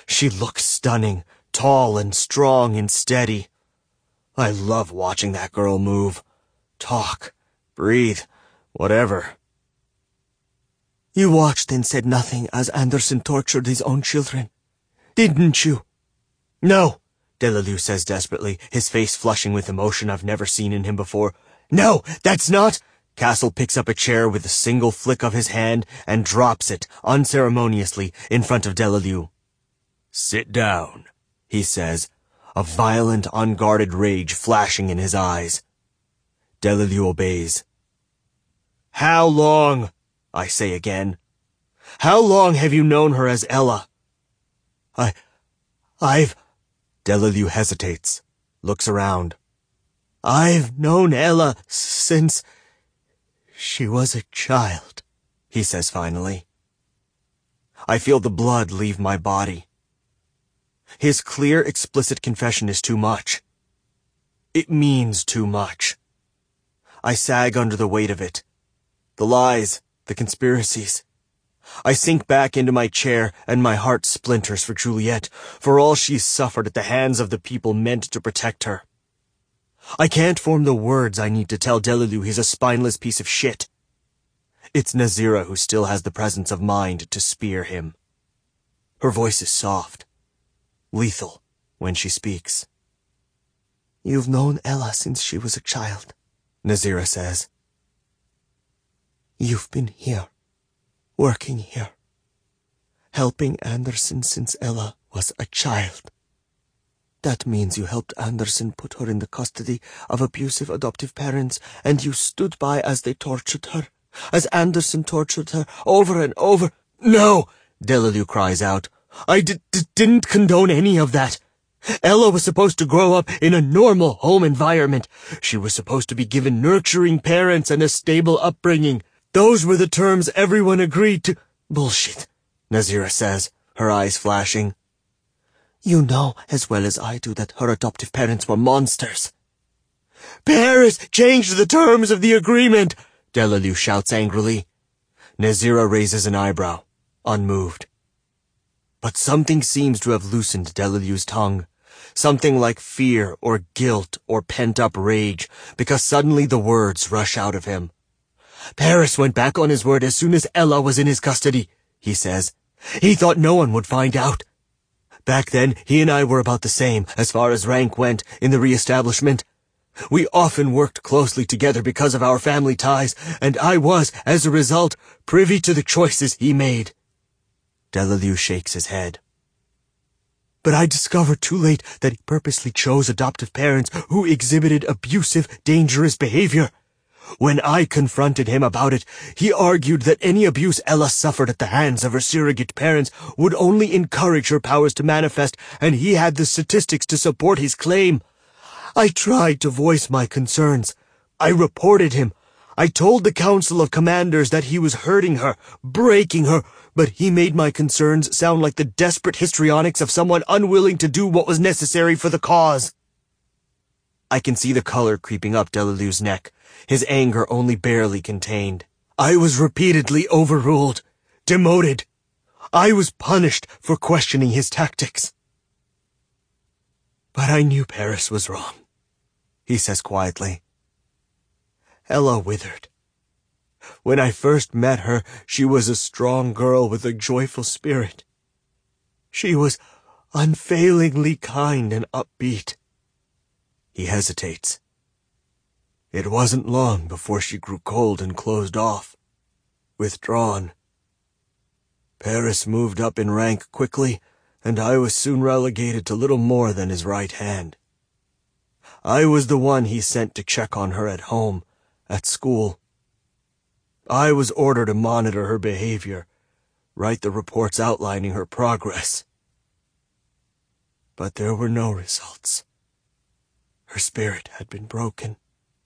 She looks stunning, tall and strong and steady. I love watching that girl move, talk, breathe, whatever. You watched and said nothing as Anderson tortured his own children, didn't you? No, Delalieu says desperately, his face flushing with emotion I've never seen in him before. No, that's not... Castle picks up a chair with a single flick of his hand and drops it, unceremoniously, in front of Delalieu. Sit down, he says, a violent, unguarded rage flashing in his eyes. Delalieu obeys. How long? I say again. How long have you known her as Ella? I've... Delalieu hesitates, looks around. I've known Ella since... she was a child, he says finally. I feel the blood leave my body. His clear, explicit confession is too much. It means too much. I sag under the weight of it. The lies, the conspiracies. I sink back into my chair and my heart splinters for Juliet, for all she's suffered at the hands of the people meant to protect her. I can't form the words I need to tell Delalieu he's a spineless piece of shit. It's Nazira who still has the presence of mind to spear him. Her voice is soft, lethal when she speaks. You've known Ella since she was a child, Nazira says. You've been here, working here, helping Anderson since Ella was a child. That means you helped Anderson put her in the custody of abusive adoptive parents, and you stood by as they tortured her, as Anderson tortured her over and over. No, Delalieu cries out. I didn't condone any of that. Ella was supposed to grow up in a normal home environment. She was supposed to be given nurturing parents and a stable upbringing. Those were the terms everyone agreed to. Bullshit, Nazira says, her eyes flashing. You know as well as I do that her adoptive parents were monsters. Paris changed the terms of the agreement, Delalieu shouts angrily. Nazira raises an eyebrow, unmoved. But something seems to have loosened Delalieu's tongue. Something like fear or guilt or pent-up rage, because suddenly the words rush out of him. Paris went back on his word as soon as Ella was in his custody, he says. He thought no one would find out. Back then, he and I were about the same, as far as rank went, in the re-establishment. We often worked closely together because of our family ties, and I was, as a result, privy to the choices he made. Delalieu shakes his head. But I discovered too late that he purposely chose adoptive parents who exhibited abusive, dangerous behavior. When I confronted him about it, he argued that any abuse Ella suffered at the hands of her surrogate parents would only encourage her powers to manifest, and he had the statistics to support his claim. I tried to voice my concerns. I reported him. I told the Council of Commanders that he was hurting her, breaking her, but he made my concerns sound like the desperate histrionics of someone unwilling to do what was necessary for the cause. I can see the color creeping up Delalieu's neck, his anger only barely contained. I was repeatedly overruled, demoted. I was punished for questioning his tactics. But I knew Paris was wrong, he says quietly. Ella withered. When I first met her, she was a strong girl with a joyful spirit. She was unfailingly kind and upbeat. He hesitates. It wasn't long before she grew cold and closed off, withdrawn. Paris moved up in rank quickly, and I was soon relegated to little more than his right hand. I was the one he sent to check on her at home, at school. I was ordered to monitor her behavior, write the reports outlining her progress. But there were no results. Her spirit had been broken.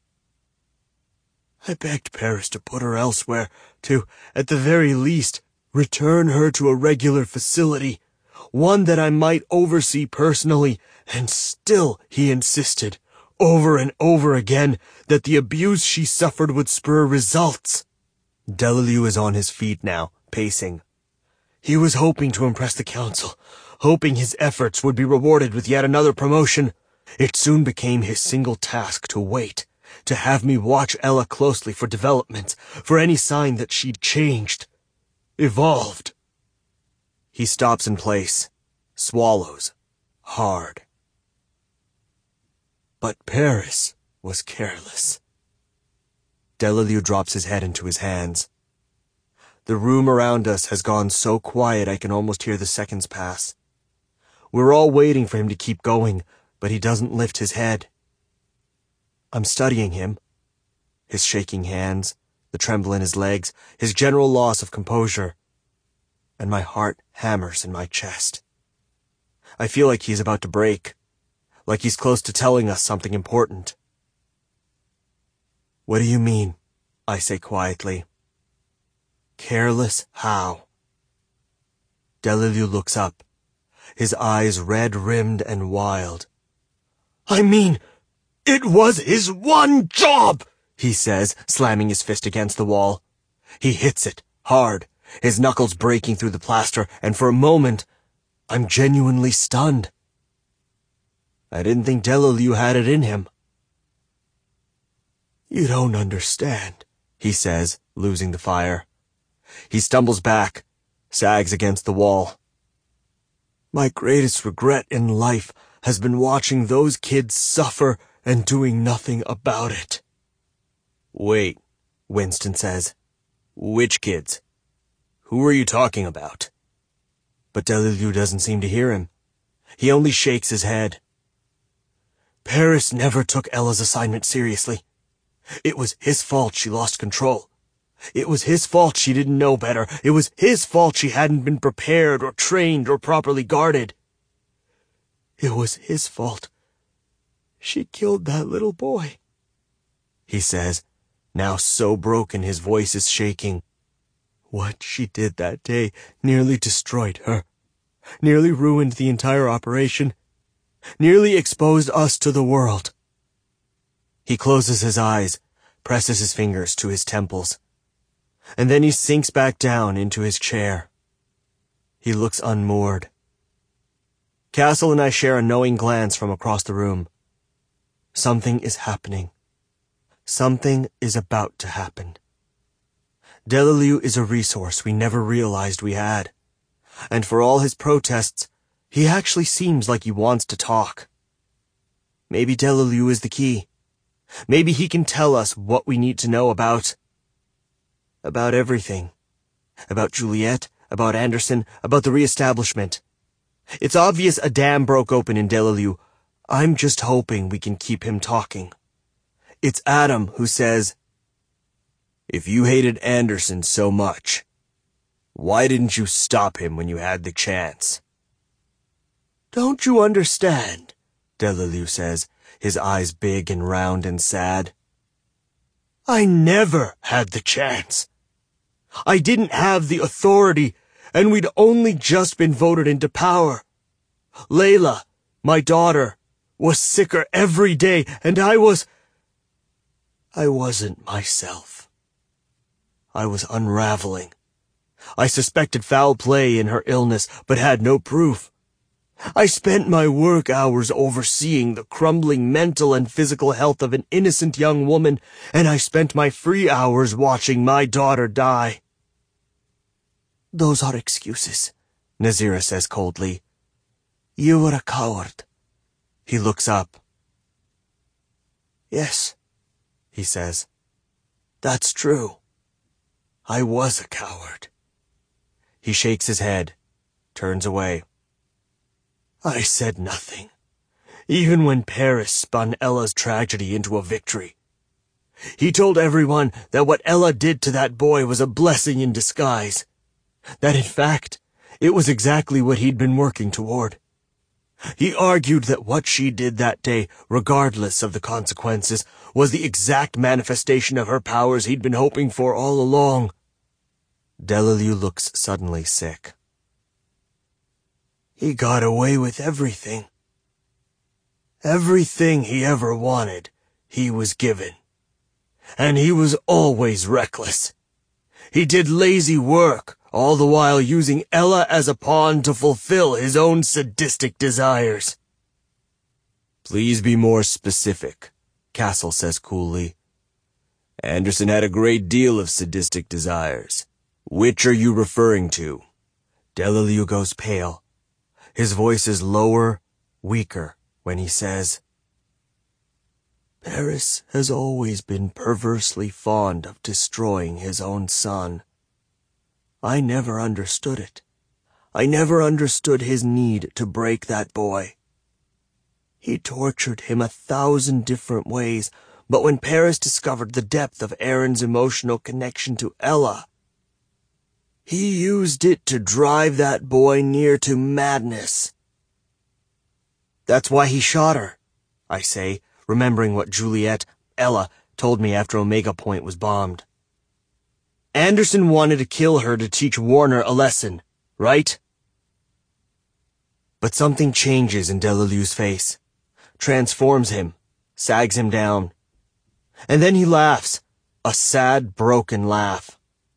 I begged Paris to put her elsewhere, to, at the very least, return her to a regular facility, one that I might oversee personally, and still he insisted, over and over again, that the abuse she suffered would spur results. Delalieu is on his feet now, pacing. He was hoping to impress the council, hoping his efforts would be rewarded with yet another promotion. It soon became his single task to wait, to have me watch Ella closely for developments, for any sign that she'd changed, evolved. He stops in place, swallows, hard. But Paris was careless. Delilieu drops his head into his hands. The room around us has gone so quiet I can almost hear the seconds pass. We're all waiting for him to keep going, but he doesn't lift his head. I'm studying him. His shaking hands, the tremble in his legs, his general loss of composure. And my heart hammers in my chest. I feel like he's about to break, like he's close to telling us something important. What do you mean? I say quietly. Careless how? Delilieu looks up, his eyes red-rimmed and wild. I mean, it was his one job, he says, slamming his fist against the wall. He hits it, hard, his knuckles breaking through the plaster, and for a moment, I'm genuinely stunned. I didn't think Delilieu had it in him. You don't understand, he says, losing the fire. He stumbles back, sags against the wall. My greatest regret in life has been watching those kids suffer and doing nothing about it. Wait, Winston says. Which kids? Who are you talking about? But Delilieu doesn't seem to hear him. He only shakes his head. Paris never took Ella's assignment seriously. It was his fault she lost control. It was his fault she didn't know better. It was his fault she hadn't been prepared or trained or properly guarded. It was his fault she killed that little boy, he says, now so broken his voice is shaking. What she did that day nearly destroyed her, nearly ruined the entire operation, nearly exposed us to the world. He closes his eyes, presses his fingers to his temples, and then he sinks back down into his chair. He looks unmoored. Castle and I share a knowing glance from across the room. Something is happening. Something is about to happen. Delilieu is a resource we never realized we had. And for all his protests, he actually seems like he wants to talk. Maybe Delilieu is the key. Maybe he can tell us what we need to know about everything. About Juliet, about Anderson, about the reestablishment. It's obvious a dam broke open in Delilieu. I'm just hoping we can keep him talking. It's Adam who says, if you hated Anderson so much, why didn't you stop him when you had the chance? Don't you understand? Delilieu says, his eyes big and round and sad. I never had the chance. I didn't have the authority, and we'd only just been voted into power. Layla, my daughter, was sicker every day, and I wasn't myself. I was unraveling. I suspected foul play in her illness, but had no proof. I spent my work hours overseeing the crumbling mental and physical health of an innocent young woman, and I spent my free hours watching my daughter die. Those are excuses, Nazira says coldly. You were a coward. He looks up. Yes, he says. That's true. I was a coward. He shakes his head, turns away. I said nothing, even when Paris spun Ella's tragedy into a victory. He told everyone that what Ella did to that boy was a blessing in disguise, that in fact, it was exactly what he'd been working toward. He argued that what she did that day, regardless of the consequences, was the exact manifestation of her powers he'd been hoping for all along. Delilieu looks suddenly sick. He got away with everything. Everything he ever wanted, he was given. And he was always reckless. He did lazy work, all the while using Ella as a pawn to fulfill his own sadistic desires. Please be more specific, Castle says coolly. Anderson had a great deal of sadistic desires. Which are you referring to? Delilieu goes pale. His voice is lower, weaker, when he says, Paris has always been perversely fond of destroying his own son. I never understood it. I never understood his need to break that boy. He tortured him 1,000 different ways, but when Paris discovered the depth of Aaron's emotional connection to Ella, he used it to drive that boy near to madness. That's why he shot her, I say, remembering what Juliet, Ella, told me after Omega Point was bombed. Anderson wanted to kill her to teach Warner a lesson, right? But something changes in Delilieu's face, transforms him, sags him down. And then he laughs, a sad, broken laugh.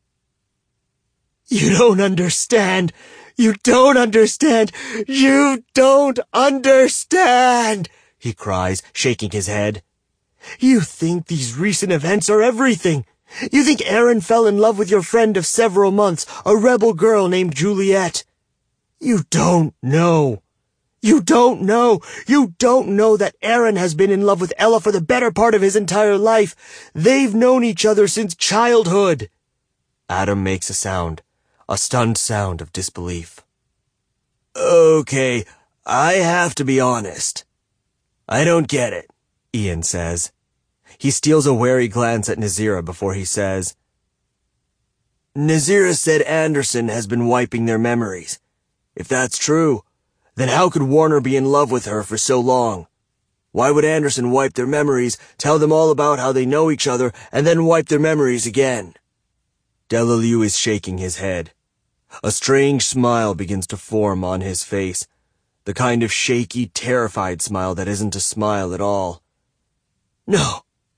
You don't understand! You don't understand! You don't understand! He cries, shaking his head. You think these recent events are everything. You think Aaron fell in love with your friend of several months, a rebel girl named Juliet. You don't know. You don't know. You don't know that Aaron has been in love with Ella for the better part of his entire life. They've known each other since childhood. Adam makes a sound, a stunned sound of disbelief. Okay, I have to be honest. I don't get it, Ian says. He steals a wary glance at Nazira before he says, Nazira said Anderson has been wiping their memories. If that's true, then how could Warner be in love with her for so long? Why would Anderson wipe their memories, tell them all about how they know each other, and then wipe their memories again? Delilieu is shaking his head. A strange smile begins to form on his face, the kind of shaky, terrified smile that isn't a smile at all. No,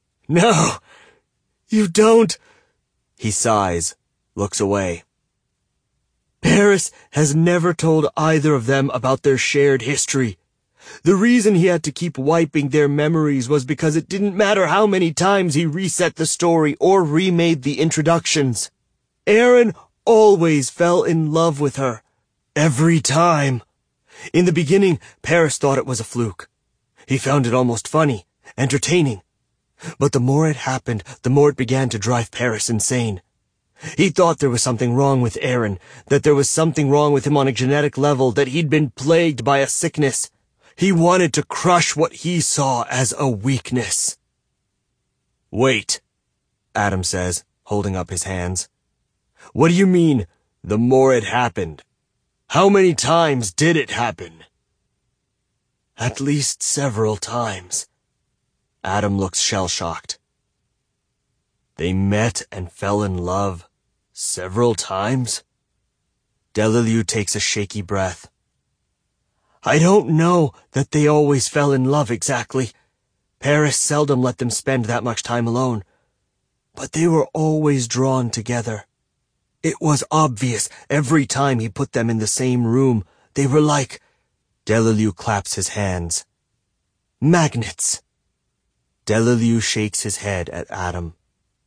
you don't. He sighs, looks away. Paris has never told either of them about their shared history. The reason he had to keep wiping their memories was because it didn't matter how many times he reset the story or remade the introductions. Aaron always fell in love with her. Every time. In the beginning, Paris thought it was a fluke. He found it almost funny, entertaining. But the more it happened, the more it began to drive Paris insane. He thought there was something wrong with Aaron, that there was something wrong with him on a genetic level, that he'd been plagued by a sickness. He wanted to crush what he saw as a weakness. Wait, Adam says, holding up his hands. What do you mean, the more it happened? How many times did it happen? At least several times. Adam looks shell-shocked. They met and fell in love several times? Delilieu takes a shaky breath. I don't know that they always fell in love exactly. Paris seldom let them spend that much time alone. But they were always drawn together. It was obvious every time he put them in the same room. They were like... Delilieu claps his hands. Magnets. Delilieu shakes his head at Adam.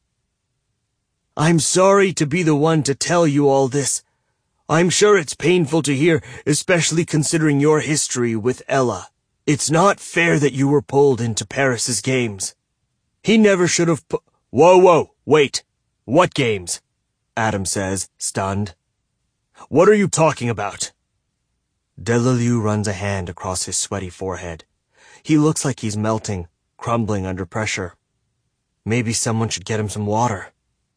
I'm sorry to be the one to tell you all this. I'm sure it's painful to hear, especially considering your history with Ella. It's not fair that you were pulled into Paris's games. He never should have Whoa, wait. What games? Adam says, stunned. What are you talking about? Delilieu runs a hand across his sweaty forehead. He looks like he's melting, crumbling under pressure. Maybe someone should get him some water.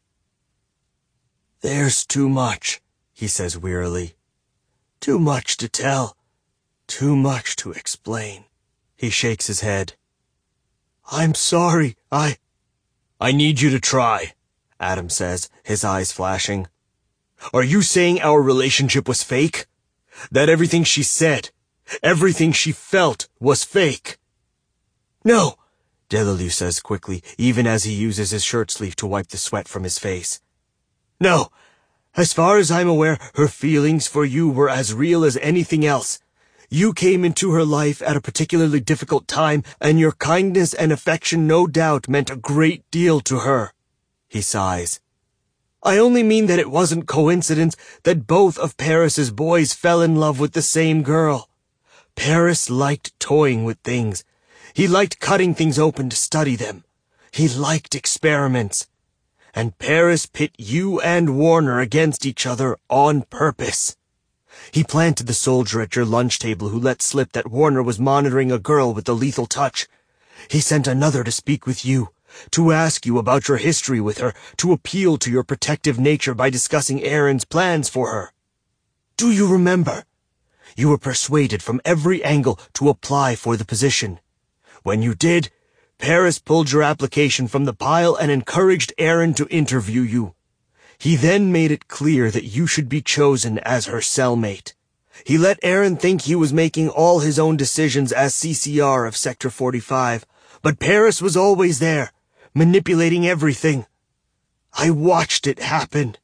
There's too much, he says wearily. Too much to tell. Too much to explain. He shakes his head. I'm sorry, I need you to try, Adam says, his eyes flashing. Are you saying our relationship was fake? That everything she said, everything she felt was fake? No, Delilieu says quickly, even as he uses his shirt sleeve to wipe the sweat from his face. No, As far as I'm aware, her feelings for you were as real as anything else. You came into her life at a particularly difficult time, and your kindness and affection no doubt meant a great deal to her. He sighs. I only mean that it wasn't coincidence that both of Paris's boys fell in love with the same girl. Paris liked toying with things. He liked cutting things open to study them. He liked experiments. And Paris pit you and Warner against each other on purpose. He planted the soldier at your lunch table who let slip that Warner was monitoring a girl with the lethal touch. He sent another to speak with you, to ask you about your history with her, to appeal to your protective nature by discussing Aaron's plans for her. Do you remember? You were persuaded from every angle to apply for the position. When you did, Paris pulled your application from the pile and encouraged Aaron to interview you. He then made it clear that you should be chosen as her cellmate. He let Aaron think he was making all his own decisions as CCR of Sector 45, but Paris was always there, manipulating everything. I watched it happen.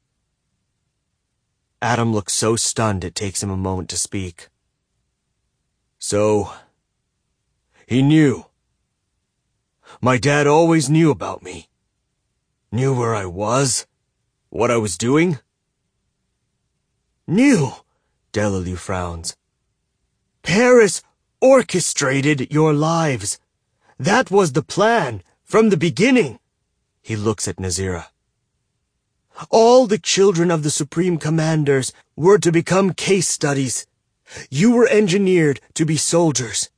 Adam looks so stunned it takes him a moment to speak. So, he knew. My dad always knew about me. Knew where I was, what I was doing. Knew, Delelu frowns. Paris orchestrated your lives. That was the plan, from the beginning. He looks at Nazira. All the children of the Supreme Commanders were to become case studies. You were engineered to be soldiers.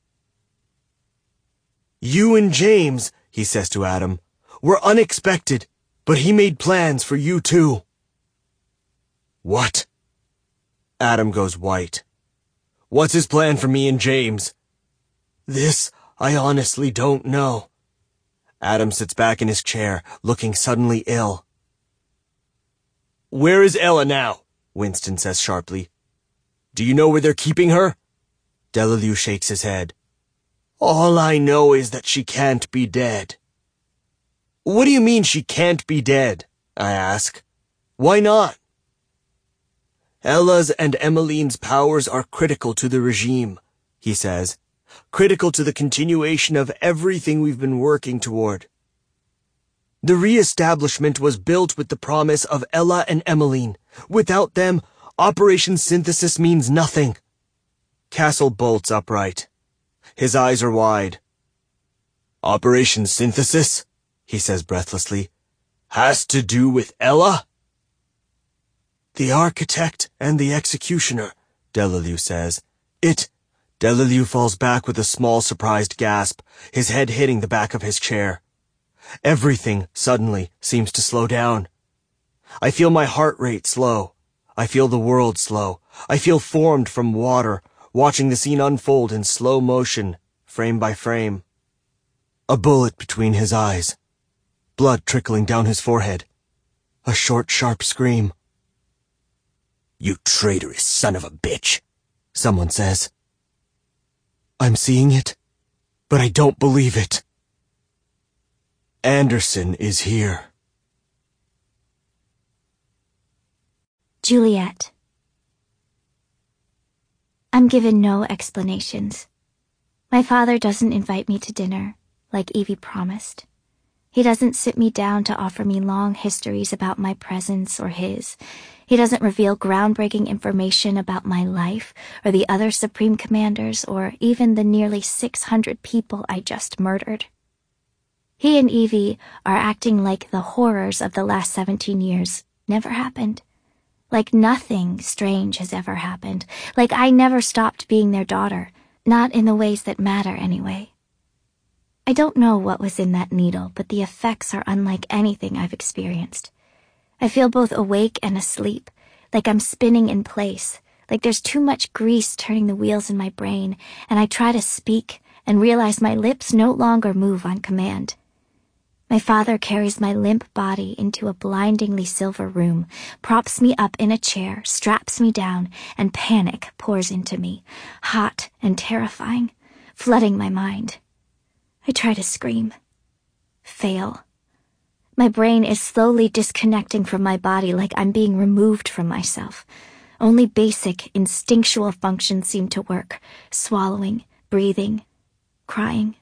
You and James, he says to Adam, were unexpected, but he made plans for you too. What? Adam goes white. What's his plan for me and James? This I honestly don't know. Adam sits back in his chair, looking suddenly ill. Where is Ella now? Winston says sharply. Do you know where they're keeping her? Delelu shakes his head. All I know is that she can't be dead. What do you mean she can't be dead? I ask. Why not? Ella's and Emmeline's powers are critical to the regime, he says. Critical to the continuation of everything we've been working toward. The re-establishment was built with the promise of Ella and Emmeline. Without them, Operation Synthesis means nothing. Castle bolts upright. His eyes are wide. Operation Synthesis, he says breathlessly, has to do with Ella? The architect and the executioner, Delelu says. Delelu falls back with a small surprised gasp, his head hitting the back of his chair. Everything, suddenly, seems to slow down. I feel my heart rate slow. I feel the world slow. I feel formed from water, watching the scene unfold in slow motion, frame by frame. A bullet between his eyes. Blood trickling down his forehead. A short, sharp scream. You traitorous son of a bitch, someone says. I'm seeing it, but I don't believe it. Anderson is here. Juliet. I'm given no explanations. My father doesn't invite me to dinner, like Evie promised. He doesn't sit me down to offer me long histories about my presence or his. He doesn't reveal groundbreaking information about my life or the other Supreme Commanders or even the nearly 600 people I just murdered. He and Evie are acting like the horrors of the last 17 years never happened. Like nothing strange has ever happened. Like I never stopped being their daughter, not in the ways that matter anyway. I don't know what was in that needle, but the effects are unlike anything I've experienced. I feel both awake and asleep, like I'm spinning in place, like there's too much grease turning the wheels in my brain, and I try to speak and realize my lips no longer move on command. My father carries my limp body into a blindingly silver room, props me up in a chair, straps me down, and panic pours into me, hot and terrifying, flooding my mind. I try to scream. Fail. My brain is slowly disconnecting from my body like I'm being removed from myself. Only basic, instinctual functions seem to work. Swallowing, breathing, crying.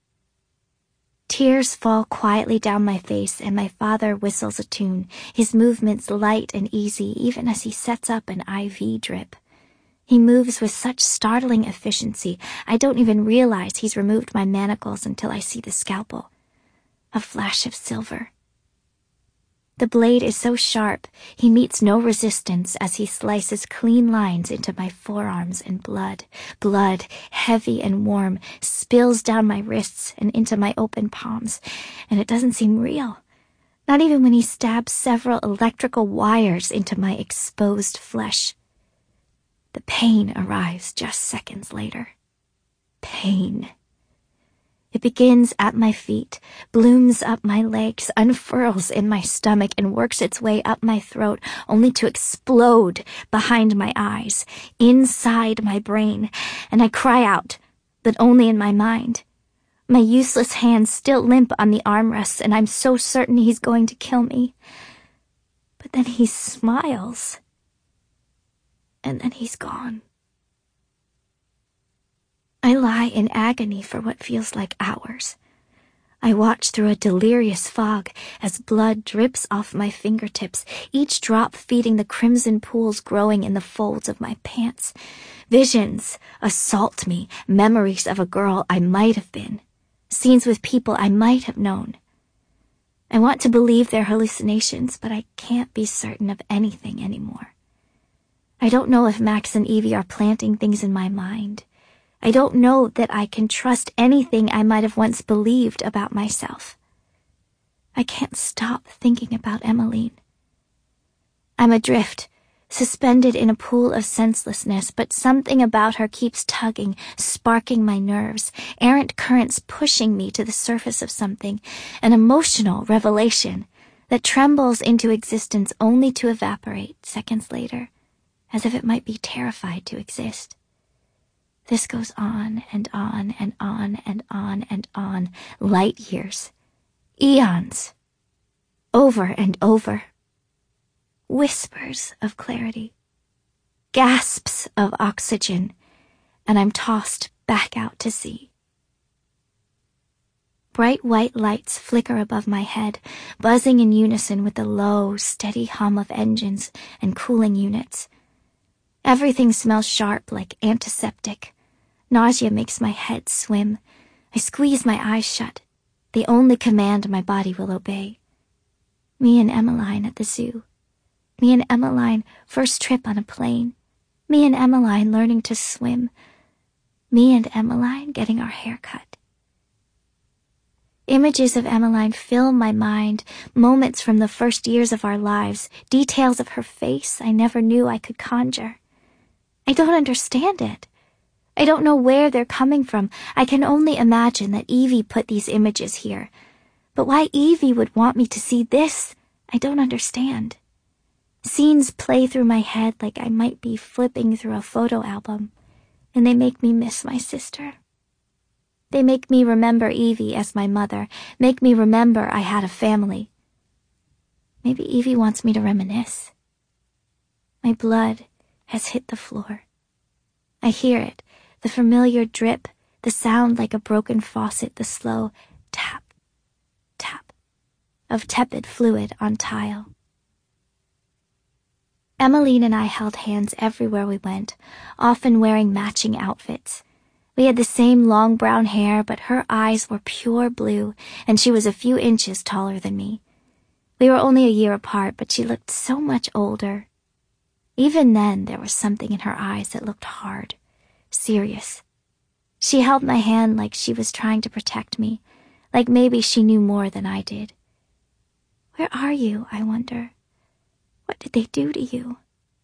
Tears fall quietly down my face, and my father whistles a tune, his movements light and easy even as he sets up an IV drip. He moves with such startling efficiency, I don't even realize he's removed my manacles until I see the scalpel. A flash of silver. The blade is so sharp, he meets no resistance as he slices clean lines into my forearms, and blood, heavy and warm, spills down my wrists and into my open palms, and it doesn't seem real. Not even when he stabs several electrical wires into my exposed flesh. The pain arrives just seconds later. Pain. It begins at my feet, blooms up my legs, unfurls in my stomach, and works its way up my throat, only to explode behind my eyes, inside my brain, and I cry out, but only in my mind. My useless hands still limp on the armrests, and I'm so certain he's going to kill me. But then he smiles, and then he's gone. I lie in agony for what feels like hours. I watch through a delirious fog as blood drips off my fingertips, each drop feeding the crimson pools growing in the folds of my pants. Visions assault me, memories of a girl I might have been, scenes with people I might have known. I want to believe they're hallucinations, but I can't be certain of anything anymore. I don't know if Max and Evie are planting things in my mind. I don't know that I can trust anything I might have once believed about myself. I can't stop thinking about Emmeline. I'm adrift, suspended in a pool of senselessness, but something about her keeps tugging, sparking my nerves, errant currents pushing me to the surface of something, an emotional revelation that trembles into existence only to evaporate seconds later, as if it might be terrified to exist. This goes on and on and on and on and on, light years, eons, over and over. Whispers of clarity, gasps of oxygen, and I'm tossed back out to sea. Bright white lights flicker above my head, buzzing in unison with the low, steady hum of engines and cooling units. Everything smells sharp like antiseptic. Nausea makes my head swim. I squeeze my eyes shut, the only command my body will obey. Me and Emmeline at the zoo. Me and Emmeline first trip on a plane. Me and Emmeline learning to swim. Me and Emmeline getting our hair cut. Images of Emmeline fill my mind, moments from the first years of our lives, details of her face I never knew I could conjure. I don't understand it. I don't know where they're coming from. I can only imagine that Evie put these images here. But why Evie would want me to see this, I don't understand. Scenes play through my head like I might be flipping through a photo album, and they make me miss my sister. They make me remember Evie as my mother, make me remember I had a family. Maybe Evie wants me to reminisce. My blood has hit the floor. I hear it. The familiar drip, the sound like a broken faucet, the slow tap, tap of tepid fluid on tile. Emmeline and I held hands everywhere we went, often wearing matching outfits. We had the same long brown hair, but her eyes were pure blue, and she was a few inches taller than me. We were only a year apart, but she looked so much older. Even then, there was something in her eyes that looked hard. Serious. She held my hand like she was trying to protect me, like maybe she knew more than I did. Where are you, I wonder? What did they do to you?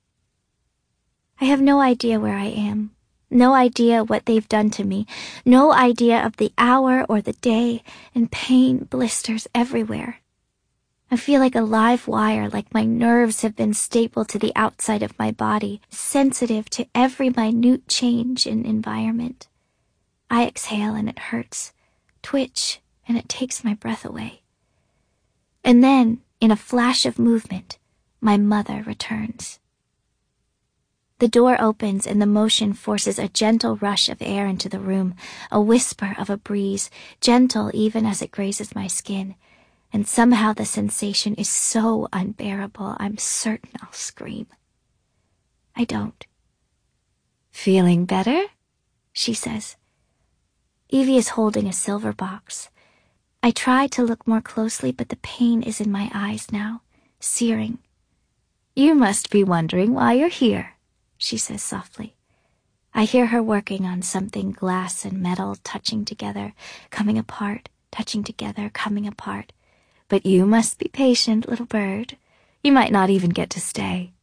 I have no idea where I am, no idea what they've done to me, no idea of the hour or the day, and pain blisters everywhere. I feel like a live wire, like my nerves have been stapled to the outside of my body, sensitive to every minute change in environment. I exhale and it hurts, twitch, and it takes my breath away. And then, in a flash of movement, my mother returns. The door opens and the motion forces a gentle rush of air into the room, a whisper of a breeze, gentle even as it grazes my skin, and somehow the sensation is so unbearable I'm certain I'll scream. I don't. "Feeling better?" she says. Evie is holding a silver box. I try to look more closely, but the pain is in my eyes now, searing. "You must be wondering why you're here," she says softly. I hear her working on something, glass and metal touching together, coming apart, touching together, coming apart. "But you must be patient, little bird. You might not even get to stay."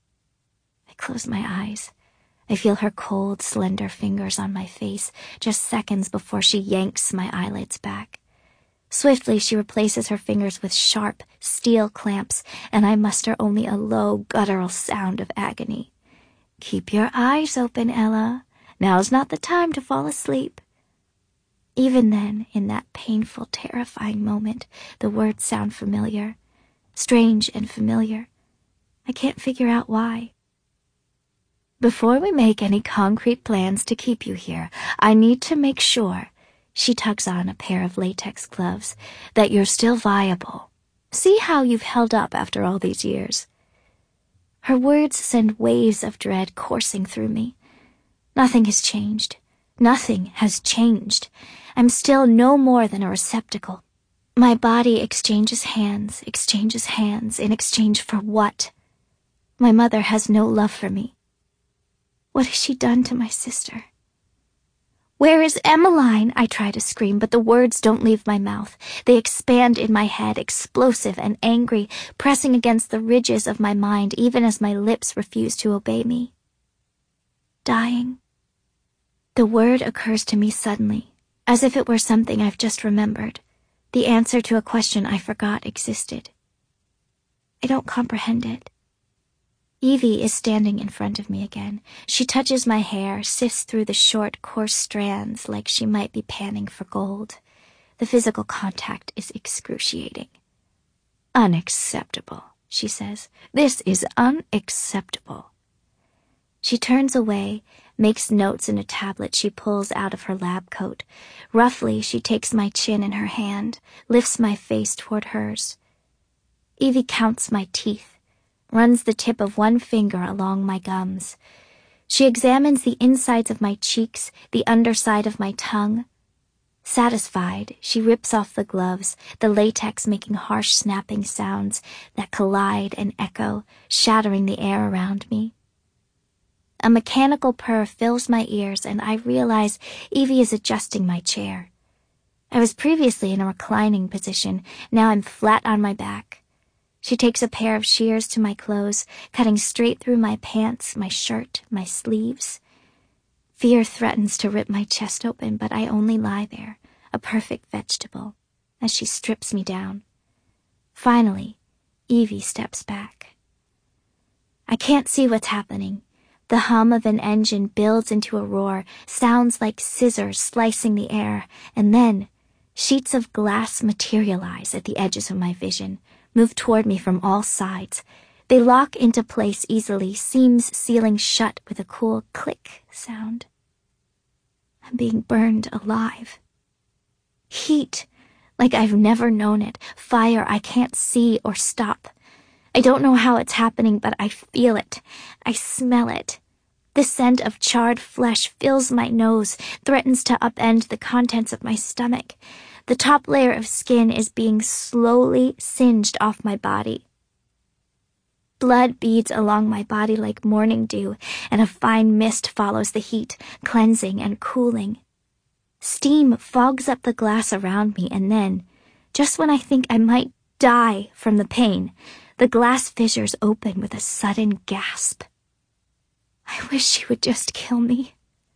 I close my eyes. I feel her cold, slender fingers on my face just seconds before she yanks my eyelids back. Swiftly, she replaces her fingers with sharp, steel clamps, and I muster only a low, guttural sound of agony. "Keep your eyes open, Ella. Now's not the time to fall asleep." Even then, in that painful, terrifying moment, the words sound familiar. Strange and familiar. I can't figure out why. "Before we make any concrete plans to keep you here, I need to make sure," she tugs on a pair of latex gloves, "that you're still viable. See how you've held up after all these years." Her words send waves of dread coursing through me. Nothing has changed. Nothing has changed. I'm still no more than a receptacle. My body exchanges hands, in exchange for what? My mother has no love for me. What has she done to my sister? "Where is Emmeline?" I try to scream, but the words don't leave my mouth. They expand in my head, explosive and angry, pressing against the ridges of my mind even as my lips refuse to obey me. Dying. The word occurs to me suddenly, as if it were something I've just remembered, the answer to a question I forgot existed. I don't comprehend it. Evie is standing in front of me again. She touches my hair, sifts through the short, coarse strands like she might be panning for gold. The physical contact is excruciating. "Unacceptable," she says. "This is unacceptable." She turns away, makes notes in a tablet she pulls out of her lab coat. Roughly, she takes my chin in her hand, lifts my face toward hers. Evie counts my teeth, runs the tip of one finger along my gums. She examines the insides of my cheeks, the underside of my tongue. Satisfied, she rips off the gloves, the latex making harsh snapping sounds that collide and echo, shattering the air around me. A mechanical purr fills my ears, and I realize Evie is adjusting my chair. I was previously in a reclining position, now I'm flat on my back. She takes a pair of shears to my clothes, cutting straight through my pants, my shirt, my sleeves. Fear threatens to rip my chest open, but I only lie there, a perfect vegetable, as she strips me down. Finally, Evie steps back. I can't see what's happening. The hum of an engine builds into a roar, sounds like scissors slicing the air, and then sheets of glass materialize at the edges of my vision, move toward me from all sides. They lock into place easily, seams sealing shut with a cool click sound. I'm being burned alive. Heat, like I've never known it. Fire I can't see or stop. I don't know how it's happening, but I feel it. I smell it. The scent of charred flesh fills my nose, threatens to upend the contents of my stomach. The top layer of skin is being slowly singed off my body. Blood beads along my body like morning dew, and a fine mist follows the heat, cleansing and cooling. Steam fogs up the glass around me, and then, just when I think I might die from the pain, the glass fissures open with a sudden gasp. I wish she would just kill me.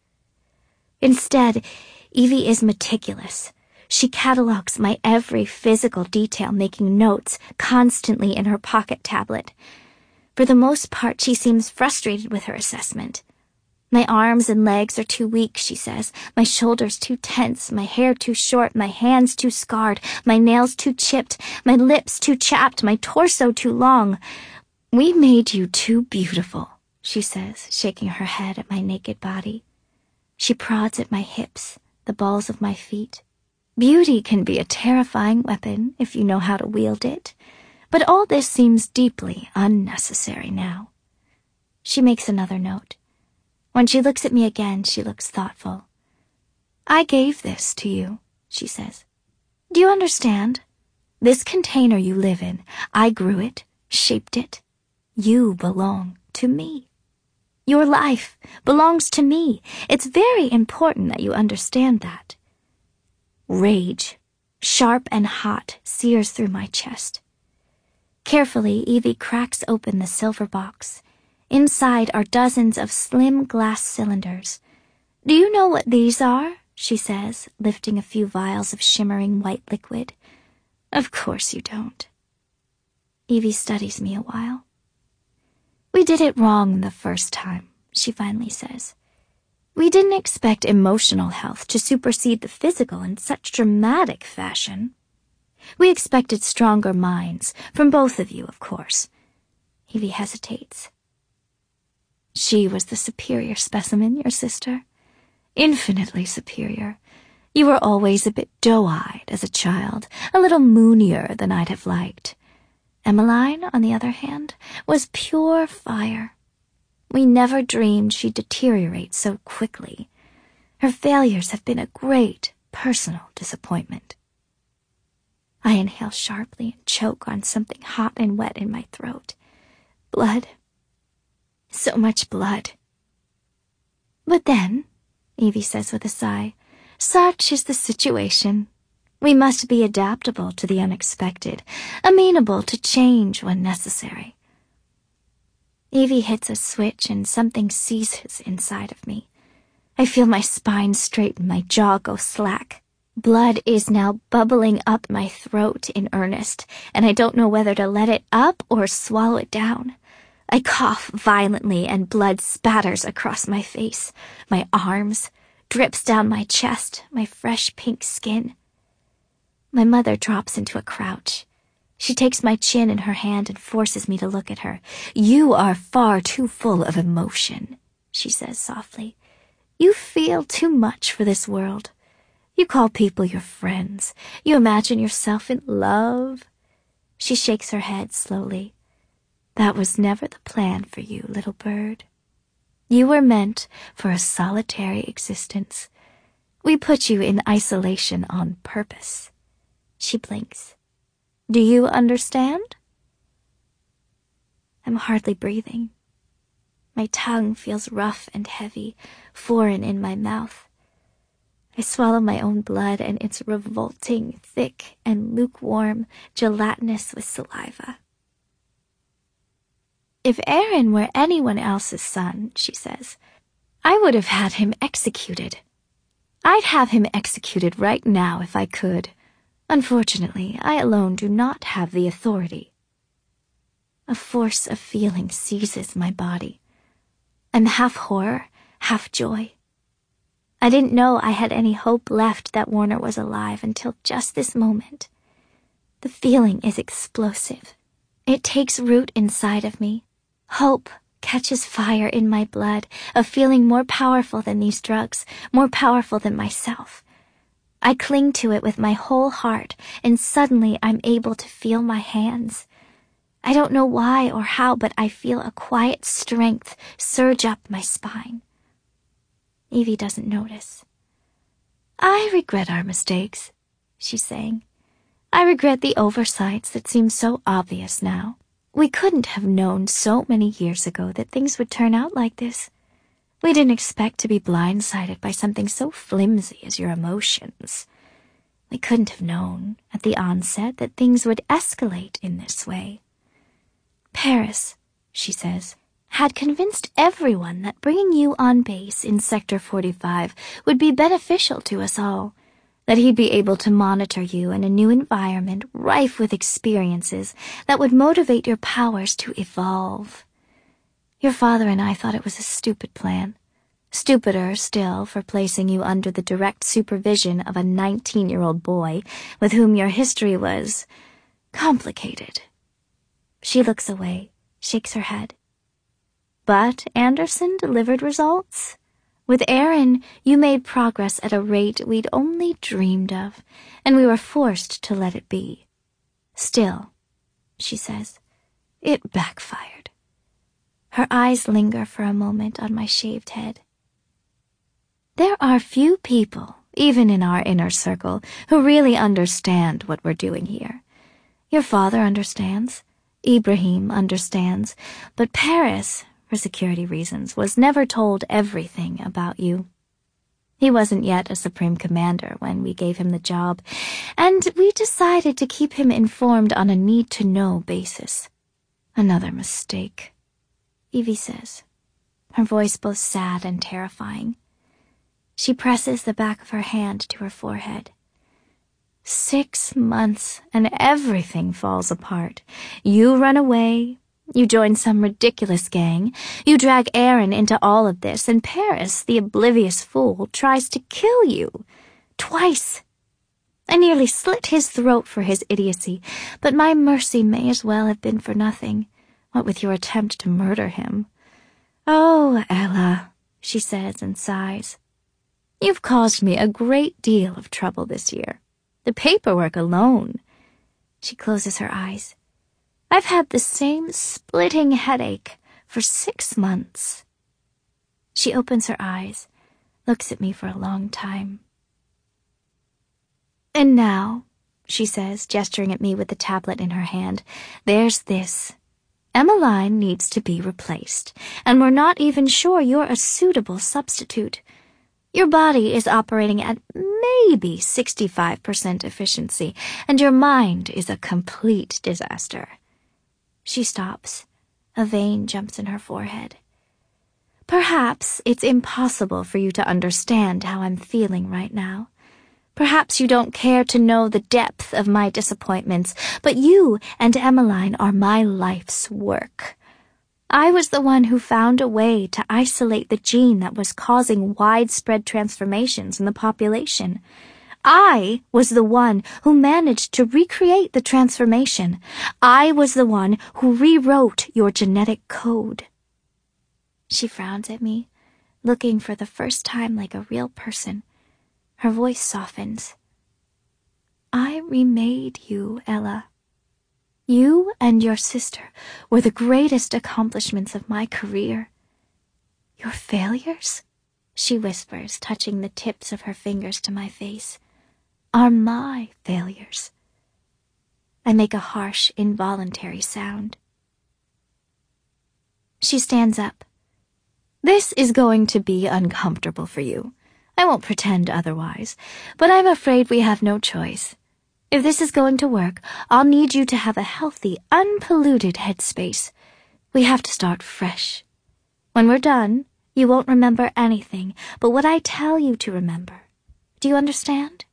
Instead, Evie is meticulous. She catalogs my every physical detail, making notes constantly in her pocket tablet. For the most part, she seems frustrated with her assessment. My arms and legs are too weak, she says. My shoulders too tense, my hair too short, my hands too scarred, my nails too chipped, my lips too chapped, my torso too long. We made you too beautiful, she says, shaking her head at my naked body. She prods at my hips, the balls of my feet. Beauty can be a terrifying weapon if you know how to wield it, but all this seems deeply unnecessary now. She makes another note. When she looks at me again, she looks thoughtful. I gave this to you, she says. Do you understand? This container you live in, I grew it, shaped it. You belong to me. Your life belongs to me. It's very important that you understand that. Rage, sharp and hot, sears through my chest. Carefully, Evie cracks open the silver box. Inside are dozens of slim glass cylinders. Do you know what these are? She says, lifting a few vials of shimmering white liquid. Of course you don't. Evie studies me a while. We did it wrong the first time, she finally says. We didn't expect emotional health to supersede the physical in such dramatic fashion. We expected stronger minds, from both of you, of course. Evie hesitates. She was the superior specimen, your sister. Infinitely superior. You were always a bit doe-eyed as a child, a little moonier than I'd have liked. Emmeline, on the other hand, was pure fire. We never dreamed she'd deteriorate so quickly. Her failures have been a great personal disappointment. I inhale sharply and choke on something hot and wet in my throat. Blood. So much blood. But then, Evie says with a sigh, such is the situation. We must be adaptable to the unexpected, amenable to change when necessary. Evie hits a switch and something seizes inside of me. I feel my spine straighten, my jaw go slack. Blood is now bubbling up my throat in earnest, and I don't know whether to let it up or swallow it down. I cough violently and blood spatters across my face, my arms, drips down my chest, my fresh pink skin. My mother drops into a crouch. She takes my chin in her hand and forces me to look at her. You are far too full of emotion, she says softly. You feel too much for this world. You call people your friends. You imagine yourself in love. She shakes her head slowly. That was never the plan for you, little bird. You were meant for a solitary existence. We put you in isolation on purpose. She blinks. Do you understand? I'm hardly breathing. My tongue feels rough and heavy, foreign in my mouth. I swallow my own blood, and it's revolting, thick and lukewarm, gelatinous with saliva. If Aaron were anyone else's son, she says, I would have had him executed. I'd have him executed right now if I could. Unfortunately, I alone do not have the authority. A force of feeling seizes my body. I'm half horror, half joy. I didn't know I had any hope left that Warner was alive until just this moment. The feeling is explosive. It takes root inside of me. Hope catches fire in my blood, a feeling more powerful than these drugs, more powerful than myself. I cling to it with my whole heart, and suddenly I'm able to feel my hands. I don't know why or how, but I feel a quiet strength surge up my spine. Evie doesn't notice. I regret our mistakes, she's saying. I regret the oversights that seem so obvious now. We couldn't have known so many years ago that things would turn out like this. We didn't expect to be blindsided by something so flimsy as your emotions. We couldn't have known at the onset that things would escalate in this way. Paris, she says, had convinced everyone that bringing you on base in Sector 45 would be beneficial to us all, that he'd be able to monitor you in a new environment rife with experiences that would motivate your powers to evolve. Your father and I thought it was a stupid plan. Stupider still for placing you under the direct supervision of a 19-year-old boy with whom your history was complicated. She looks away, shakes her head. But Anderson delivered results. With Aaron, you made progress at a rate we'd only dreamed of, and we were forced to let it be. Still, she says, it backfired. Her eyes linger for a moment on my shaved head. There are few people, even in our inner circle, who really understand what we're doing here. Your father understands. Ibrahim understands. But Paris, for security reasons, was never told everything about you. He wasn't yet a supreme commander when we gave him the job, and we decided to keep him informed on a need-to-know basis. Another mistake, Evie says, her voice both sad and terrifying. She presses the back of her hand to her forehead. 6 months and everything falls apart. You run away, you join some ridiculous gang, you drag Aaron into all of this, and Paris, the oblivious fool, tries to kill you. Twice. I nearly slit his throat for his idiocy, but my mercy may as well have been for nothing, what with your attempt to murder him. Oh, Ella, she says and sighs. You've caused me a great deal of trouble this year. The paperwork alone. She closes her eyes. I've had the same splitting headache for 6 months. She opens her eyes, looks at me for a long time. And now, she says, gesturing at me with the tablet in her hand, there's this. Emmeline needs to be replaced, and we're not even sure you're a suitable substitute. Your body is operating at maybe 65% efficiency, and your mind is a complete disaster. She stops. A vein jumps in her forehead. Perhaps it's impossible for you to understand how I'm feeling right now. Perhaps you don't care to know the depth of my disappointments, but you and Emmeline are my life's work. I was the one who found a way to isolate the gene that was causing widespread transformations in the population. I was the one who managed to recreate the transformation. I was the one who rewrote your genetic code. She frowns at me, looking for the first time like a real person. Her voice softens. I remade you, Ella. You and your sister were the greatest accomplishments of my career. Your failures, she whispers, touching the tips of her fingers to my face, are my failures. I make a harsh, involuntary sound. She stands up. This is going to be uncomfortable for you. I won't pretend otherwise, but I'm afraid we have no choice. If this is going to work, I'll need you to have a healthy, unpolluted headspace. We have to start fresh. When we're done, you won't remember anything but what I tell you to remember. Do you understand?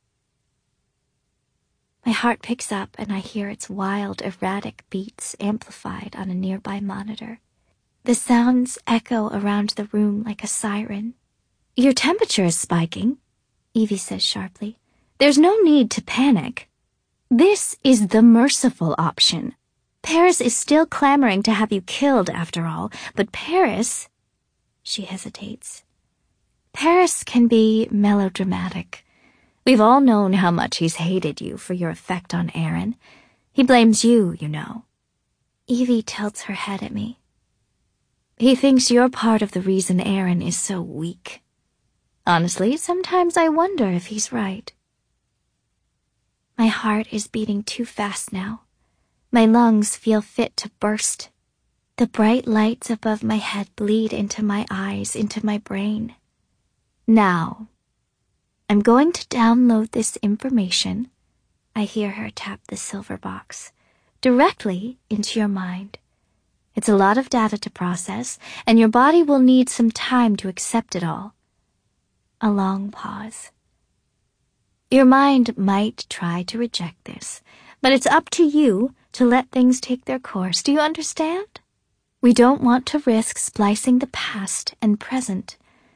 My heart picks up and I hear its wild, erratic beats amplified on a nearby monitor. The sounds echo around the room like a siren. Your temperature is spiking, Evie says sharply. There's no need to panic. This is the merciful option. Paris is still clamoring to have you killed, after all, but Paris... She hesitates. Paris can be melodramatic. We've all known how much he's hated you for your effect on Aaron. He blames you, you know. Evie tilts her head at me. He thinks you're part of the reason Aaron is so weak. Honestly, sometimes I wonder if he's right. My heart is beating too fast now. My lungs feel fit to burst. The bright lights above my head bleed into my eyes, into my brain. Now, I'm going to download this information, I hear her tap the silver box, directly into your mind. It's a lot of data to process, and your body will need some time to accept it all. A long pause. Your mind might try to reject this, but it's up to you to let things take their course. Do you understand? We don't want to risk splicing the past and present.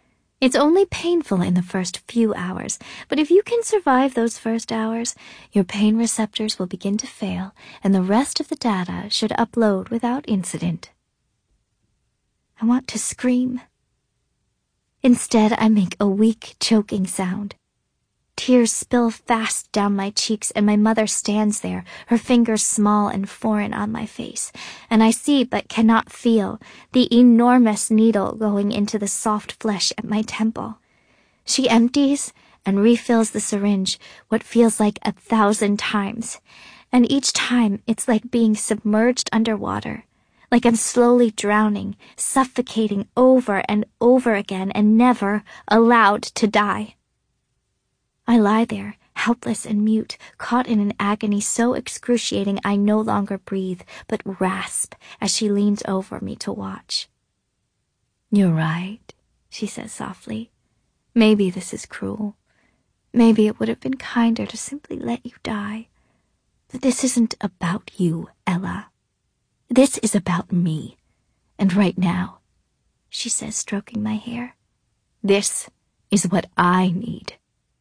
It's only painful in the first few hours, but if you can survive those first hours, your pain receptors will begin to fail, and the rest of the data should upload without incident. I want to scream. Instead, I make a weak, choking sound. Tears spill fast down my cheeks, and my mother stands there, her fingers small and foreign on my face, and I see but cannot feel the enormous needle going into the soft flesh at my temple. She empties and refills the syringe what feels like 1,000 times, and each time it's like being submerged underwater, like I'm slowly drowning, suffocating over and over again, and never allowed to die. I lie there, helpless and mute, caught in an agony so excruciating I no longer breathe, but rasp as she leans over me to watch. "You're right," she says softly. "Maybe this is cruel. Maybe it would have been kinder to simply let you die. But this isn't about you, Ella. This is about me. And right now," she says, stroking my hair, "this is what I need."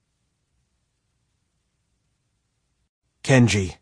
Kenji.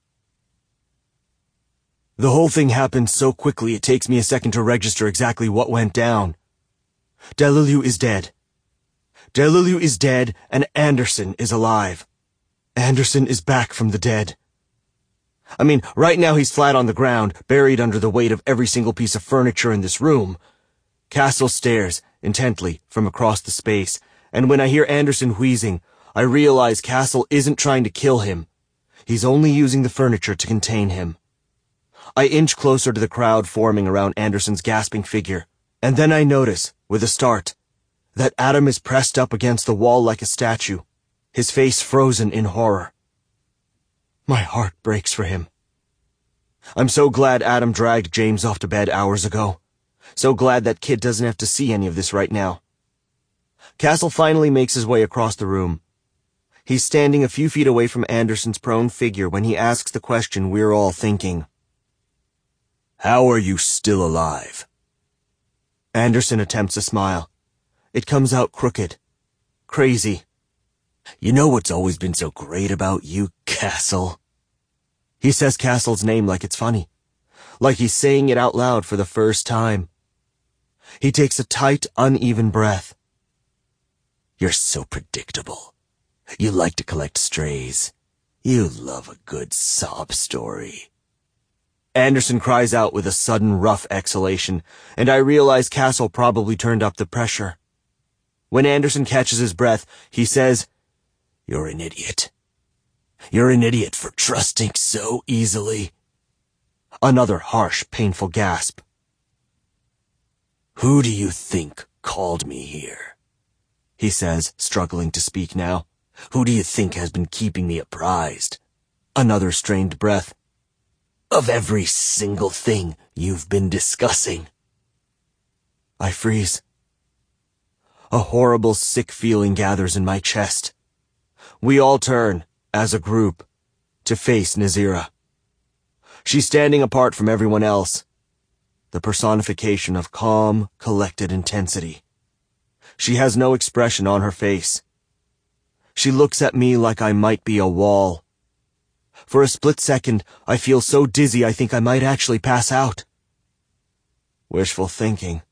The whole thing happened so quickly it takes me a second to register exactly what went down. Deliliu is dead. Deliliu is dead, and Anderson is alive. Anderson is back from the dead. I mean, right now he's flat on the ground, buried under the weight of every single piece of furniture in this room. Castle stares intently from across the space, and when I hear Anderson wheezing, I realize Castle isn't trying to kill him. He's only using the furniture to contain him. I inch closer to the crowd forming around Anderson's gasping figure, and then I notice, with a start, that Adam is pressed up against the wall like a statue, his face frozen in horror. My heart breaks for him. I'm so glad Adam dragged James off to bed hours ago. So glad that kid doesn't have to see any of this right now. Castle finally makes his way across the room. He's standing a few feet away from Anderson's prone figure when he asks the question we're all thinking. "How are you still alive?" Anderson attempts a smile. It comes out crooked. Crazy. "You know what's always been so great about you, Castle?" He says Castle's name like it's funny. Like he's saying it out loud for the first time. He takes a tight, uneven breath. "You're so predictable. You like to collect strays. You love a good sob story." Anderson cries out with a sudden rough exhalation, and I realize Castle probably turned up the pressure. When Anderson catches his breath, he says, "You're an idiot. You're an idiot for trusting so easily." Another harsh, painful gasp. "Who do you think called me here?" he says, struggling to speak now. "Who do you think has been keeping me apprised?" Another strained breath. "Of every single thing you've been discussing." I freeze. A horrible, sick feeling gathers in my chest. We all turn, as a group, to face Nazira. She's standing apart from everyone else, the personification of calm, collected intensity. She has no expression on her face. She looks at me like I might be a wall. For a split second, I feel so dizzy I think I might actually pass out. Wishful thinking.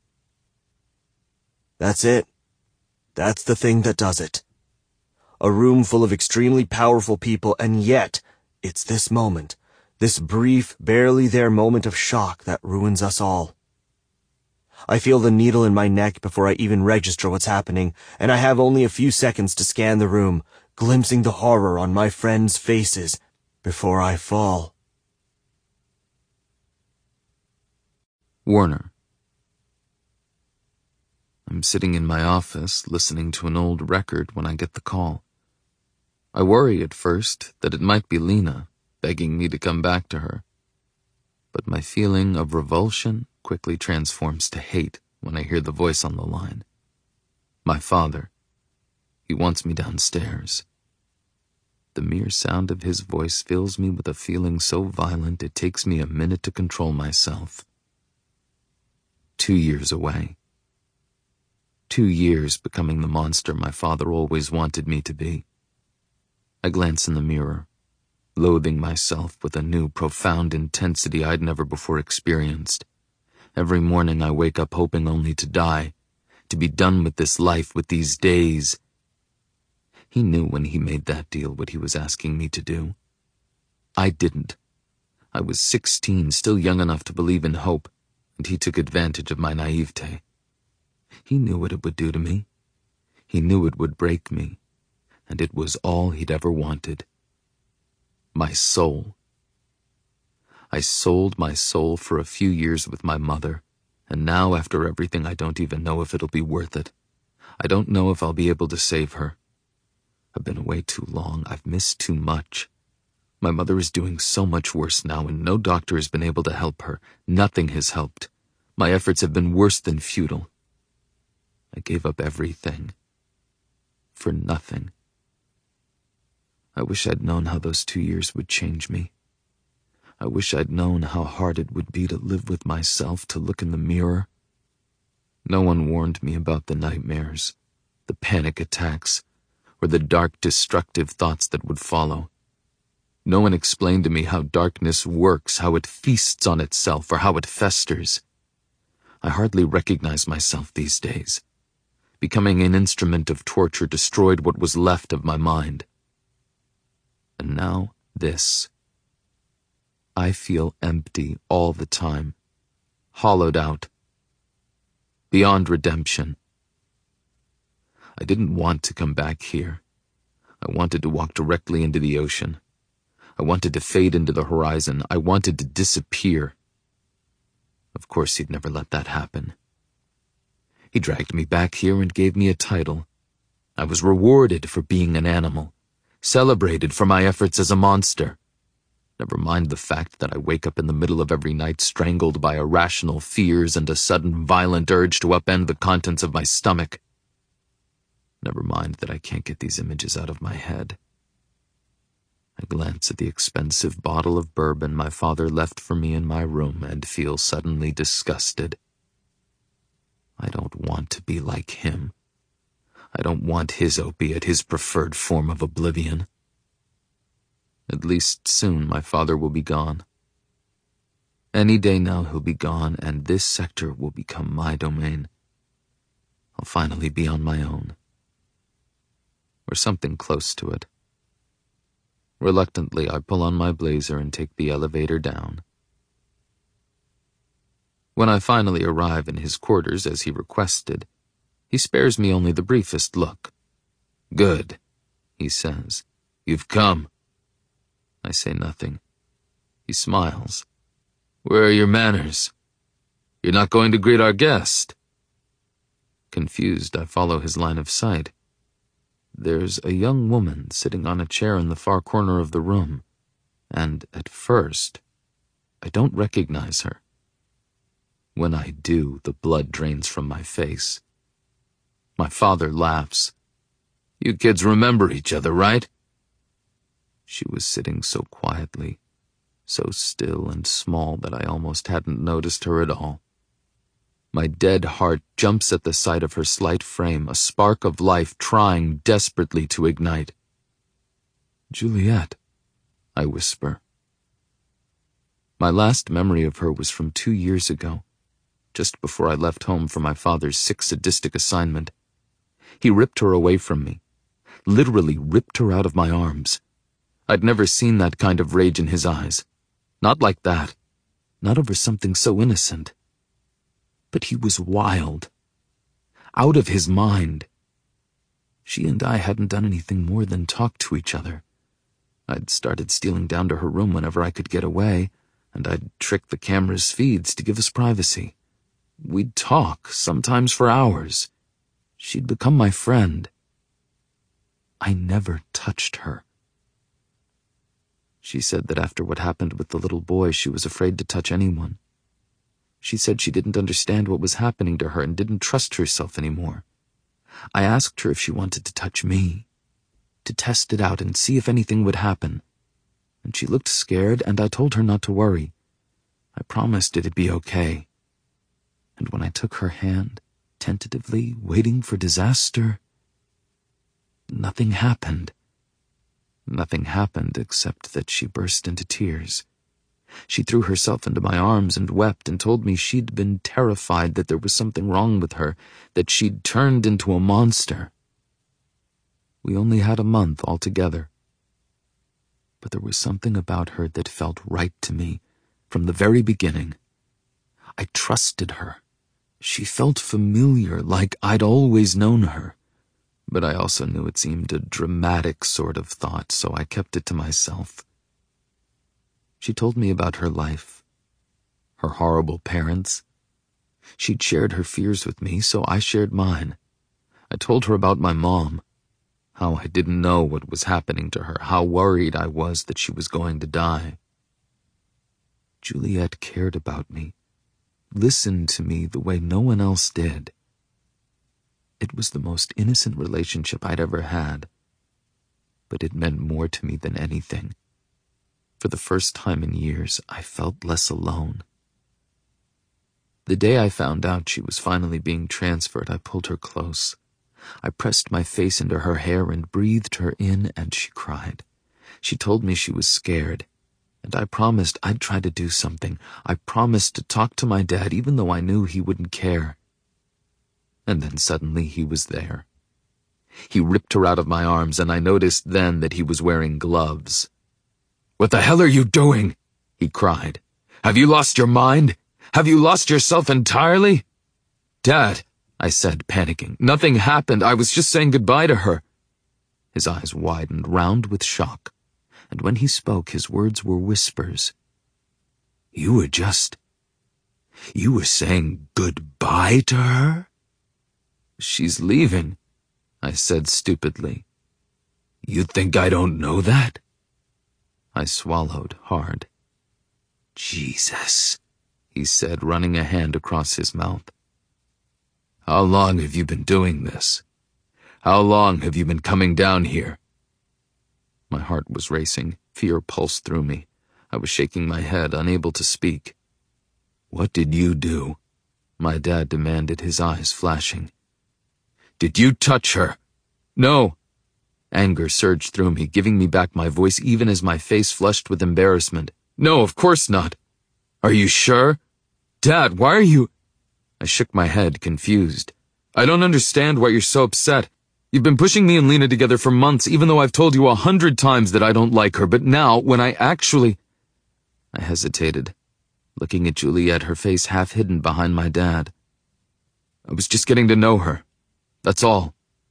That's it. That's the thing that does it. A room full of extremely powerful people, and yet, it's this moment, this brief, barely there moment of shock that ruins us all. I feel the needle in my neck before I even register what's happening, and I have only a few seconds to scan the room, glimpsing the horror on my friends' faces before I fall. Warner. I'm sitting in my office listening to an old record when I get the call. I worry at first that it might be Lena begging me to come back to her. But my feeling of revulsion quickly transforms to hate when I hear the voice on the line. My father. He wants me downstairs. The mere sound of his voice fills me with a feeling so violent it takes me a minute to control myself. 2 years away. 2 years becoming the monster my father always wanted me to be. I glance in the mirror, loathing myself with a new, profound intensity I'd never before experienced. Every morning I wake up hoping only to die, to be done with this life, with these days. He knew when he made that deal what he was asking me to do. I didn't. I was 16, still young enough to believe in hope, and he took advantage of my naivete. He knew what it would do to me. He knew it would break me, and it was all he'd ever wanted. My soul. I sold my soul for a few years with my mother, and now after everything I don't even know if it'll be worth it. I don't know if I'll be able to save her. I've been away too long. I've missed too much. My mother is doing so much worse now, and no doctor has been able to help her. Nothing has helped. My efforts have been worse than futile. I gave up everything. For nothing. I wish I'd known how those 2 years would change me. I wish I'd known how hard it would be to live with myself, to look in the mirror. No one warned me about the nightmares, the panic attacks, or the dark, destructive thoughts that would follow. No one explained to me how darkness works, how it feasts on itself, or how it festers. I hardly recognize myself these days. Becoming an instrument of torture destroyed what was left of my mind. And now this. I feel empty all the time, hollowed out, beyond redemption. I didn't want to come back here. I wanted to walk directly into the ocean. I wanted to fade into the horizon. I wanted to disappear. Of course, he'd never let that happen. He dragged me back here and gave me a title. I was rewarded for being an animal, celebrated for my efforts as a monster. Never mind the fact that I wake up in the middle of every night strangled by irrational fears and a sudden violent urge to upend the contents of my stomach. Never mind that I can't get these images out of my head. I glance at the expensive bottle of bourbon my father left for me in my room and feel suddenly disgusted. I don't want to be like him. I don't want his opiate, his preferred form of oblivion. At least soon my father will be gone. Any day now he'll be gone, and this sector will become my domain. I'll finally be on my own. Or something close to it. Reluctantly, I pull on my blazer and take the elevator down. When I finally arrive in his quarters as he requested, he spares me only the briefest look. "Good," he says. "You've come." I say nothing. He smiles. "Where are your manners? You're not going to greet our guest." Confused, I follow his line of sight. There's a young woman sitting on a chair in the far corner of the room, and at first, I don't recognize her. When I do, the blood drains from my face. My father laughs. "You kids remember each other, right?" She was sitting so quietly, so still and small that I almost hadn't noticed her at all. My dead heart jumps at the sight of her slight frame, a spark of life trying desperately to ignite. "Juliet," I whisper. My last memory of her was from 2 years ago, just before I left home for my father's sick sadistic assignment. He ripped her away from me, literally ripped her out of my arms. I'd never seen that kind of rage in his eyes. Not like that. Not over something so innocent. But he was wild. Out of his mind. She and I hadn't done anything more than talk to each other. I'd started stealing down to her room whenever I could get away, and I'd trick the camera's feeds to give us privacy. We'd talk, sometimes for hours. She'd become my friend. I never touched her. She said that after what happened with the little boy, she was afraid to touch anyone. She said she didn't understand what was happening to her and didn't trust herself anymore. I asked her if she wanted to touch me, to test it out and see if anything would happen. And she looked scared, and I told her not to worry. I promised it'd be okay. And when I took her hand, tentatively waiting for disaster. Nothing happened. Nothing happened except that she burst into tears. She threw herself into my arms and wept and told me she'd been terrified that there was something wrong with her, that she'd turned into a monster. We only had a month altogether. But there was something about her that felt right to me from the very beginning. I trusted her. She felt familiar, like I'd always known her. But I also knew it seemed a dramatic sort of thought, so I kept it to myself. She told me about her life, her horrible parents. She'd shared her fears with me, so I shared mine. I told her about my mom, how I didn't know what was happening to her, how worried I was that she was going to die. Juliet cared about me, listened to me the way no one else did. It was the most innocent relationship I'd ever had, but it meant more to me than anything. For the first time in years, I felt less alone. The day I found out she was finally being transferred, I pulled her close. I pressed my face into her hair and breathed her in, and she cried. She told me she was scared, and I promised I'd try to do something. I promised to talk to my dad, even though I knew he wouldn't care. And then suddenly he was there. He ripped her out of my arms, and I noticed then that he was wearing gloves. "What the hell are you doing?" he cried. "Have you lost your mind? Have you lost yourself entirely?" "Dad," I said, panicking. "Nothing happened. I was just saying goodbye to her." His eyes widened, round with shock, and when he spoke, his words were whispers. You were saying goodbye to her?" "She's leaving," I said stupidly. "You think I don't know that?" I swallowed hard. "Jesus," he said, running a hand across his mouth. "How long have you been doing this? How long have you been coming down here?" My heart was racing. Fear pulsed through me. I was shaking my head, unable to speak. "What did you do?" my dad demanded, his eyes flashing. "Did you touch her?" "No." Anger surged through me, giving me back my voice even as my face flushed with embarrassment. "No, of course not." "Are you sure?" "Dad, why are you—" I shook my head, confused. "I don't understand why you're so upset. You've been pushing me and Lena together for months, even though I've told you 100 times that I don't like her, but now, when I actually—" I hesitated, looking at Juliet, her face half hidden behind my dad. "I was just getting to know her. That's all."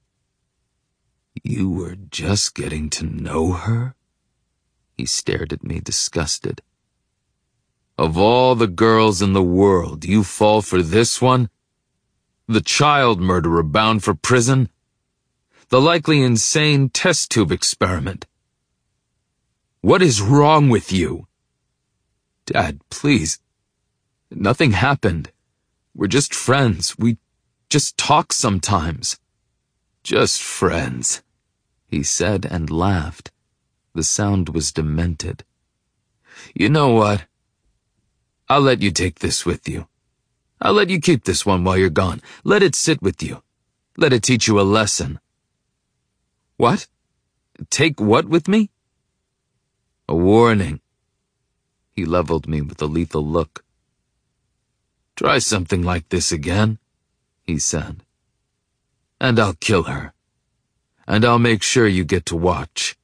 "You were just getting to know her?" He stared at me, disgusted. "Of all the girls in the world, you fall for this one? The child murderer bound for prison? The likely insane test tube experiment? What is wrong with you?" "Dad, please. Nothing happened. We're just friends. We just talk sometimes." "Just friends," he said and laughed. The sound was demented. "You know what? I'll let you take this with you. I'll let you keep this one while you're gone. Let it sit with you. Let it teach you a lesson." "What? Take what with me?" "A warning." He leveled me with a lethal look. "Try something like this again," he said, "and I'll kill her. And I'll make sure you get to watch."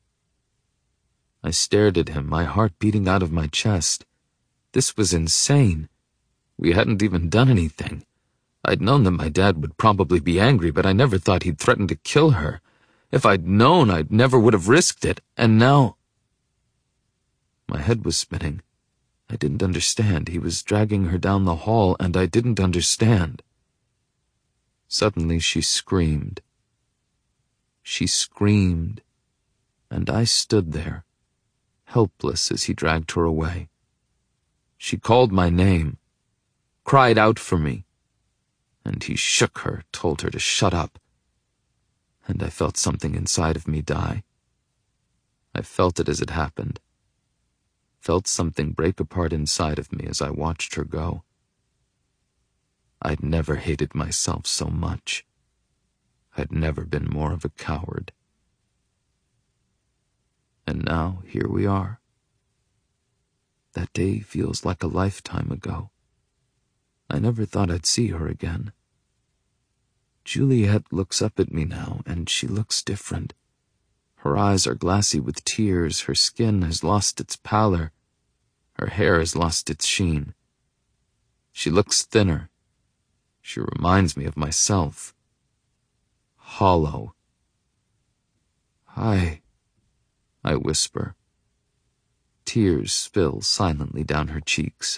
I stared at him, my heart beating out of my chest. This was insane. We hadn't even done anything. I'd known that my dad would probably be angry, but I never thought he'd threaten to kill her. If I'd known, I never would have risked it, and now— My head was spinning. I didn't understand. He was dragging her down the hall, and I didn't understand. Suddenly she screamed. She screamed, and I stood there, helpless as he dragged her away. She called my name, cried out for me, and he shook her, told her to shut up. And I felt something inside of me die. I felt it as it happened. Felt something break apart inside of me as I watched her go. I'd never hated myself so much. I'd never been more of a coward. And now here we are. That day feels like a lifetime ago. I never thought I'd see her again. Juliet looks up at me now, and she looks different. Her eyes are glassy with tears, her skin has lost its pallor, her hair has lost its sheen. She looks thinner. She reminds me of myself. Hollow. "Hi," I whisper. Tears spill silently down her cheeks.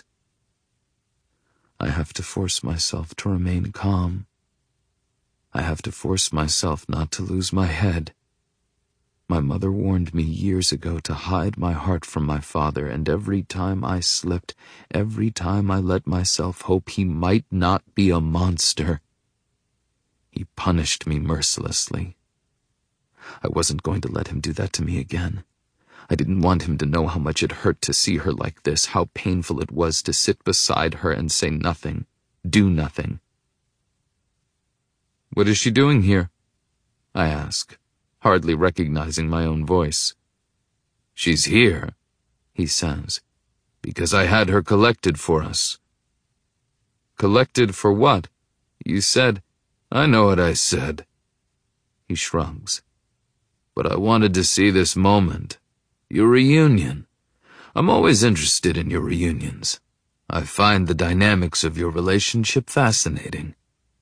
I have to force myself to remain calm. I have to force myself not to lose my head. My mother warned me years ago to hide my heart from my father, and every time I slipped, every time I let myself hope he might not be a monster, he punished me mercilessly. I wasn't going to let him do that to me again. I didn't want him to know how much it hurt to see her like this, how painful it was to sit beside her and say nothing, do nothing. "What is she doing here?" I ask, hardly recognizing my own voice. "She's here," he says, "because I had her collected for us." "Collected for what? You said—" "I know what I said." He shrugs. "But I wanted to see this moment. Your reunion. I'm always interested in your reunions. I find the dynamics of your relationship fascinating."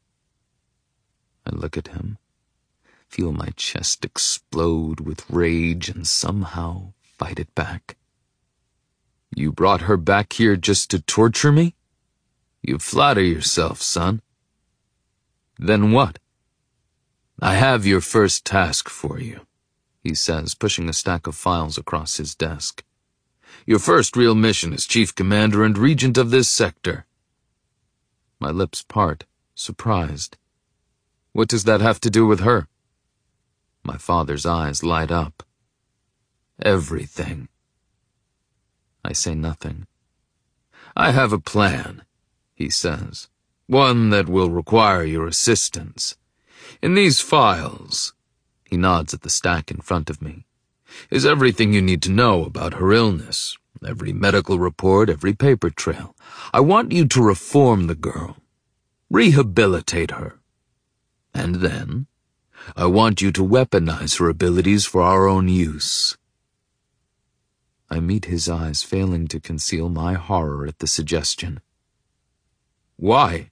I look at him, feel my chest explode with rage, and somehow fight it back. "You brought her back here just to torture me? You flatter yourself, son." "Then what?" "I have your first task for you," he says, pushing a stack of files across his desk. "Your first real mission as Chief Commander and Regent of this sector." My lips part, surprised. "What does that have to do with her?" My father's eyes light up. "Everything." I say nothing. "I have a plan," he says. "One that will require your assistance. In these files," he nods at the stack in front of me, "is everything you need to know about her illness, every medical report, every paper trail. I want you to reform the girl, rehabilitate her. And then, I want you to weaponize her abilities for our own use." I meet his eyes, failing to conceal my horror at the suggestion. "Why?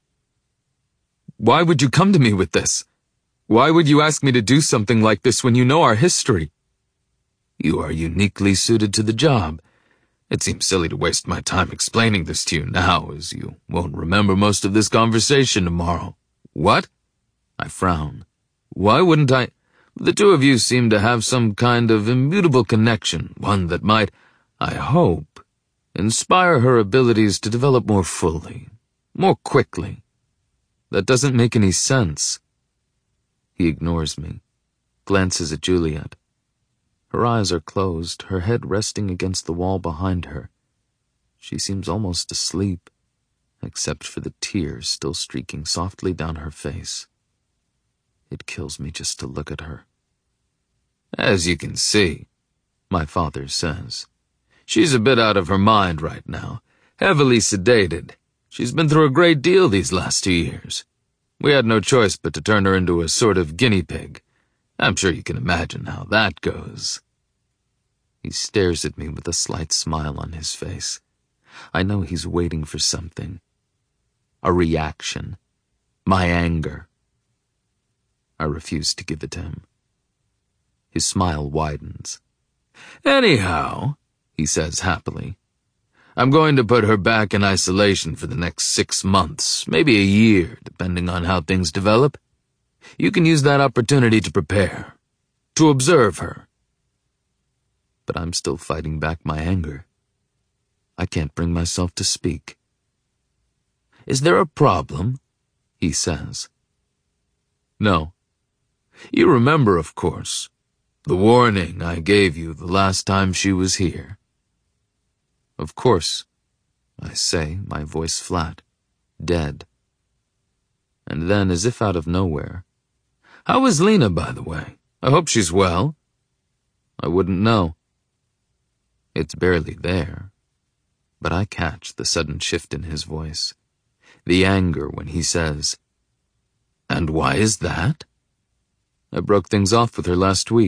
Why would you come to me with this? Why would you ask me to do something like this when you know our history?" "You are uniquely suited to the job. It seems silly to waste my time explaining this to you now, as you won't remember most of this conversation tomorrow." "What?" I frown. "Why wouldn't I? The two of you seem to have some kind of immutable connection, one that might, I hope, inspire her abilities to develop more fully, more quickly. That doesn't make any sense." He ignores me, glances at Juliet. Her eyes are closed, her head resting against the wall behind her. She seems almost asleep, except for the tears still streaking softly down her face. It kills me just to look at her. "As you can see," my father says, "she's a bit out of her mind right now, heavily sedated. She's been through a great deal these last 2 years. We had no choice but to turn her into a sort of guinea pig. I'm sure you can imagine how that goes." He stares at me with a slight smile on his face. I know he's waiting for something. A reaction. My anger. I refuse to give it to him. His smile widens. "Anyhow," he says happily, "I'm going to put her back in isolation for the next 6 months, maybe a year, depending on how things develop. You can use that opportunity to prepare, to observe her." But I'm still fighting back my anger. I can't bring myself to speak. "Is there a problem?" he says. "No. You remember, of course, the warning I gave you the last time she was here." "Of course," I say, my voice flat, dead. And then, as if out of nowhere, "How is Lena, by the way? I hope she's well." I wouldn't know. It's barely there, but I catch the sudden shift in his voice, the anger when he says, "And why is that?" "I broke things off with her last week.